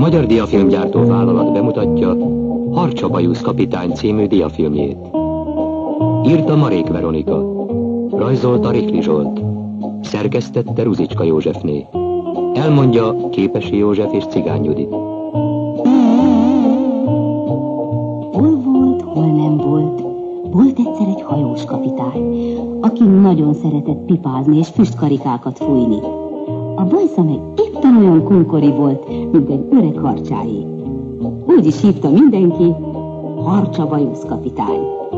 Magyar Diafilmgyártó Vállalat bemutatja Harcsa Bajusz kapitány című diafilmjét. Írta Marék Veronika, rajzolta Rikli Zsolt, szerkesztette Ruzicska Józsefné, elmondja Képesi József és Cigány Judit. Hol volt, hol nem volt. Volt egyszer egy hajós kapitány, aki nagyon szeretett pipázni és füstkarikákat fújni. A bajsza meg éppen olyan kunkori volt, mint egy öreg harcsáé. Úgy is hívta mindenki, Harcsa Bajusz kapitány.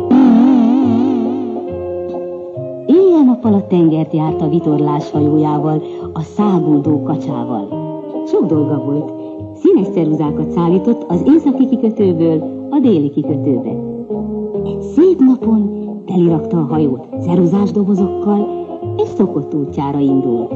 Éjjel-nappal a tengert járt a vitorlás hajójával, a száguldó kacsával. Sok dolga volt. Színes ceruzákat szállított az északi kikötőből a déli kikötőbe. Egy szép napon telirakta a hajót ceruzás dobozokkal, és szokott útjára indult.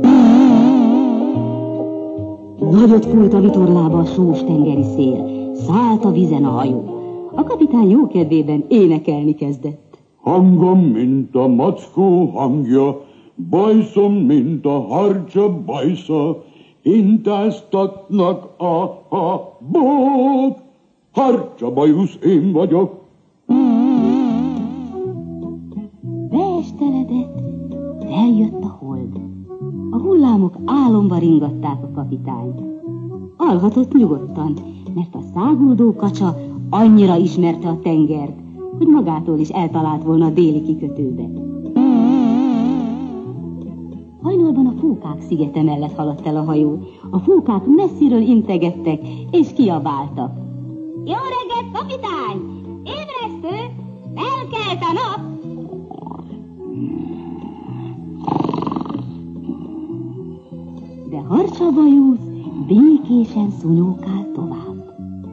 Nagyot fújt a vitorlába a sós tengeri szél, szállt a vizen a hajó. A kapitány jókedvében énekelni kezdett. Hangom, mint a mackó hangja, bajszom, mint a harcsa bajsza, intáztatnak a habok, Harcsa Bajusz én vagyok. Beesteledett, feljött a hold. A hullámok álomba ringatták a kapitányt. Alhatott nyugodtan, mert a száguldó kacsa annyira ismerte a tengert, hogy magától is eltalált volna a déli kikötőbe. Hajnalban a Fókák szigete mellett haladt el a hajó. A fókák messziről integettek és kiabáltak. Jó reggelt, kapitány! Ébresztő! Felkelt a nap! De Harcsa Bajusz békésen szunyókált tovább.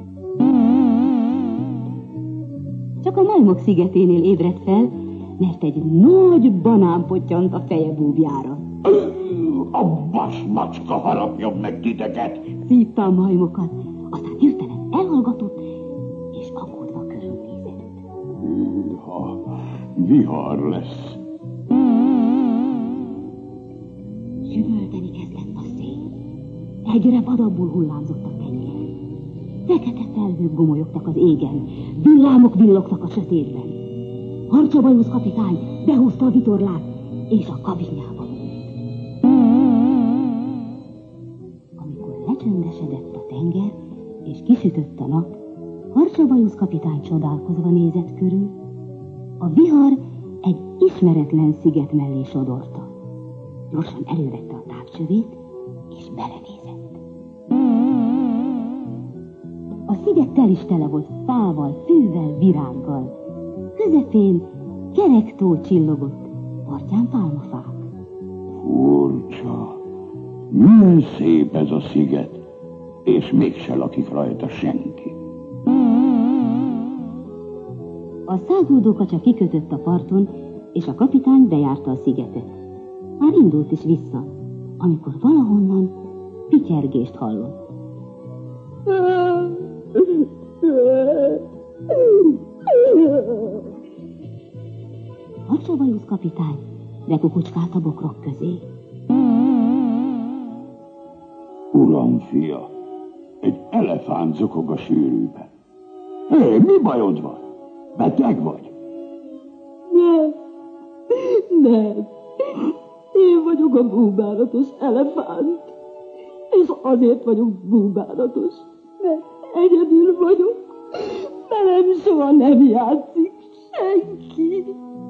Csak a Majmok szigeténél ébredt fel, mert egy nagy banán pottyant a feje búbjára. A vasmacska harapjon meg titeket! Szívta a majmokat, aztán hirtelen elhallgatott, és aggódva körülnézett. Hűha, vihar lesz. Süvölteni kezdett a szél. Egyre vadabbul hullámzott a tenger. Fekete felhők gomolyogtak az égen, villámok villogtak a sötétben. Harcsa Bajusz kapitány behúzta a vitorlát, és a kabinjába volt. Amikor lecsöndesedett a tenger, és kisütött a nap, Harcsa Bajusz kapitány csodálkozva nézett körül. A vihar egy ismeretlen sziget mellé sodorta. Gyorsan elővette a távcsövét, és belenézett. A sziget tel is tele volt fával, fűvel, virággal. Közepén kerek tó csillogott, partján pálmafák. Furcsa, milyen szép ez a sziget, és mégse lakik rajta senki. A száguldó kacsa kikötött a parton, és a kapitány bejárta a szigetet. Már indult is vissza, amikor valahonnan pityergést hallott. Harcsa Bajusz kapitány bekukucskált a bokrok közé. Uram, fia, egy elefánt zokog a sűrűben. Hé, mi bajod van? Beteg vagy? Nem. Én vagyok a búbánatos elefánt. És azért vagyok búbánatos, mert egyedül vagyok. Velem soha nem játszik senki.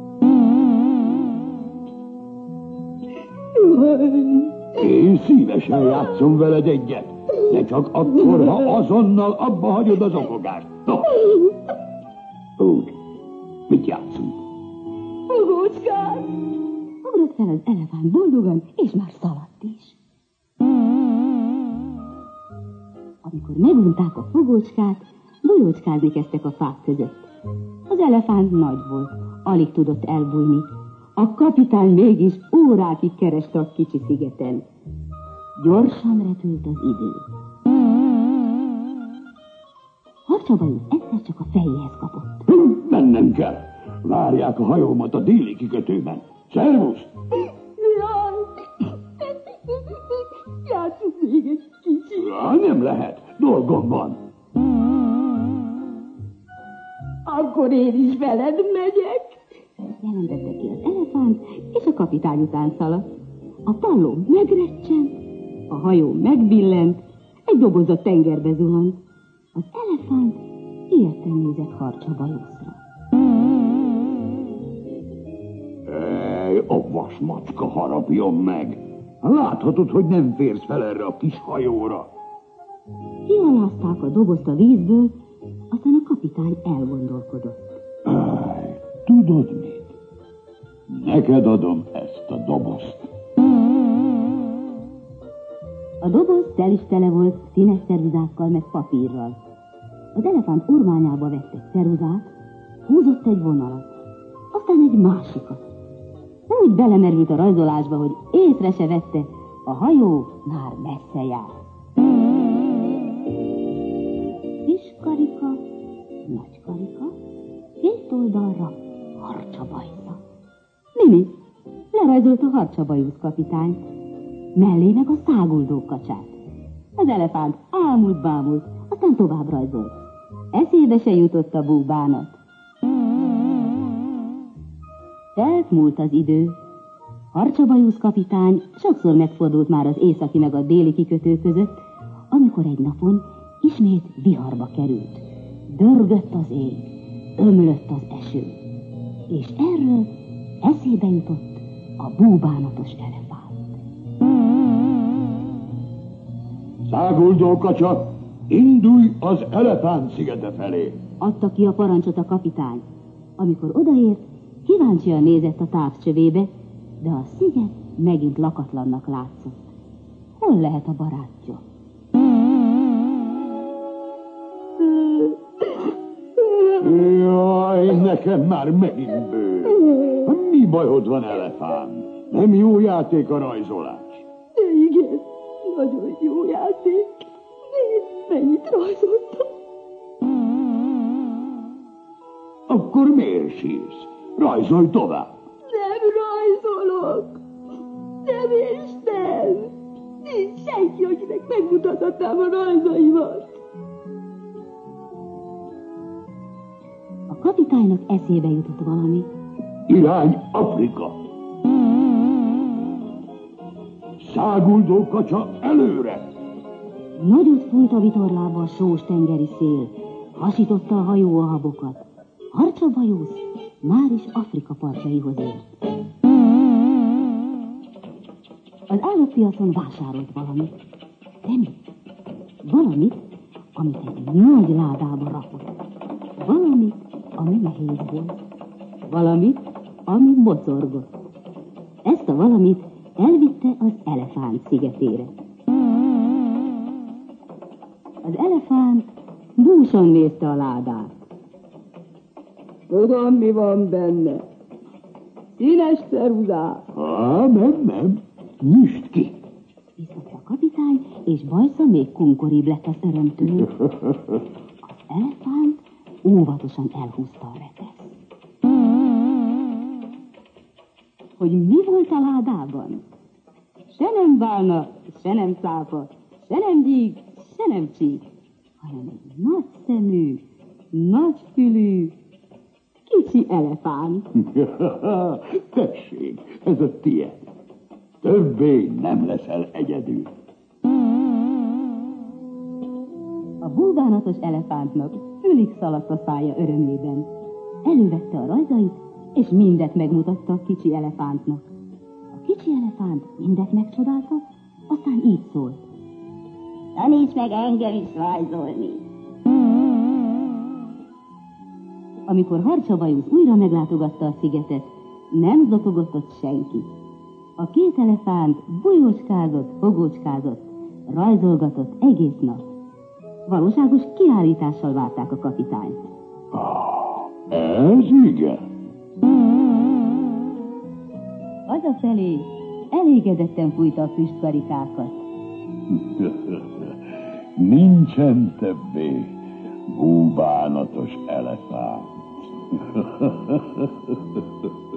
Én szívesen játszom veled egyet, de csak akkor, ha azonnal abba hagyod az okogást. No. Úgy, mit játszunk? Fogócskát! Ugrott fel az elefánt boldogan, és már szaladt is. Amikor megunták a fogócskát, bolyócskázni kezdtek a fák között. Az elefánt nagy volt, alig tudott elbújni. A kapitány mégis órákig kereste a kicsi szigeten. Gyorsan repült az idő. Harcsa Bajusz egyszer csak a fejéhez kapott. Mennem kell. Várják a hajómat a déli kikötőben. Szervusz! Jaj! Játsszunk még megyek, kicsi. Nem lehet, dolgom van. Akkor én is veled megyek. Jelentette ki az elefánt, és a kapitány után szaladt. A palló megrecsent, a hajó megbillent, egy doboz a tengerbe zuhant. Az elefánt ilyetten nézett Harcsabajuszra. A vasmacska harapjon meg. Láthatod, hogy nem férsz fel erre a kis hajóra. Kialázták a dobozt a vízből, aztán a kapitány elgondolkodott. Tudod mit? Neked adom ezt a dobozt. A doboz tel is tele volt színes ceruzákkal meg papírral. Az elefánt ormányába vett egy ceruzát, húzott egy vonalat, aztán egy másikat. Úgy belemerült a rajzolásba, hogy észre se vette, a hajó már messze jár. Kis karika, nagy karika, két oldalra Harcsabajsza. Mimi, lerajzolta Harcsabajusz kapitányt, mellé meg a száguldó kacsát. Az elefánt ámult-bámult, aztán tovább rajzolt. Eszébe se jutott a búbánat. Telt múlt az idő. Harcsabajusz kapitány sokszor megfordult már az északi meg a déli kikötő között, amikor egy napon ismét viharba került. Dörgött az ég, ömlött az eső, és erről eszébe jutott a búbánatos elefánt. Száguldó kacsa, indulj az elefánt szigete felé. Adta ki a parancsot a kapitány. Amikor odaért, kíváncsian nézett a távcsövébe, de a sziget megint lakatlannak látszott. Hol lehet a barátja? Jaj, nekem már megint bő. Mi bajod van, elefánt? Nem jó játék a rajzolás? Igen, nagyon jó játék. Nézd, mennyit rajzoltam. Akkor miért sírsz? Rajzolj tovább. Nem rajzolok. Nem és nem. Nincs senki, akinek megmutathatnám a rajzaimat. A kapitánynak eszébe jutott valami. Irány Afrika. Száguldó kacsa, előre! Nagyot fújt a vitorlába a sós tengeri szél, hasította a hajó a habokat. Harcsabajusz már is Afrika partjaihoz ért. Az állatpiacon vásárolt valamit. De mit? Valamit, amit egy nagy ládába rakott. Valamit, ami nehéz volt. Valamit, ami mocorgott. Ezt a valamit elvitte az elefánt szigetére. Az elefánt búsan nézte a ládát. Tudom, mi van benne. Színes ceruzák. Nem. Nyisd ki. Biztatja a kapitány, és Bajsza még kunkoribb lett az örömtől. Az elefánt óvatosan elhúzta a rekeszt. Hogy mi volt a ládában? Se nem bálna, se nem cápa, se nem gyík, se nem csík, hanem egy nagy szemű, nagy fülű, kicsi elefánt. Tessék, ez a tiéd. Többé nem leszel egyedül. A búbánatos elefántnak fülig szaladt a szája örömében. Elővette a rajzait, és mindet megmutatta a kicsi elefántnak. A kicsi elefánt mindet megcsodálta, aztán így szólt. Taníts meg engem is rajzolni. Amikor Harcsabajusz újra meglátogatta a szigetet, nem zokogott ott senki. A két elefánt bujócskázott, fogócskázott, rajzolgatott egész nap. Valóságos kiállítással várták a kapitányt. Ez igen. Hazafelé elégedetten fújta a füstkarikákat. Nincsen többé búbánatos elefánt.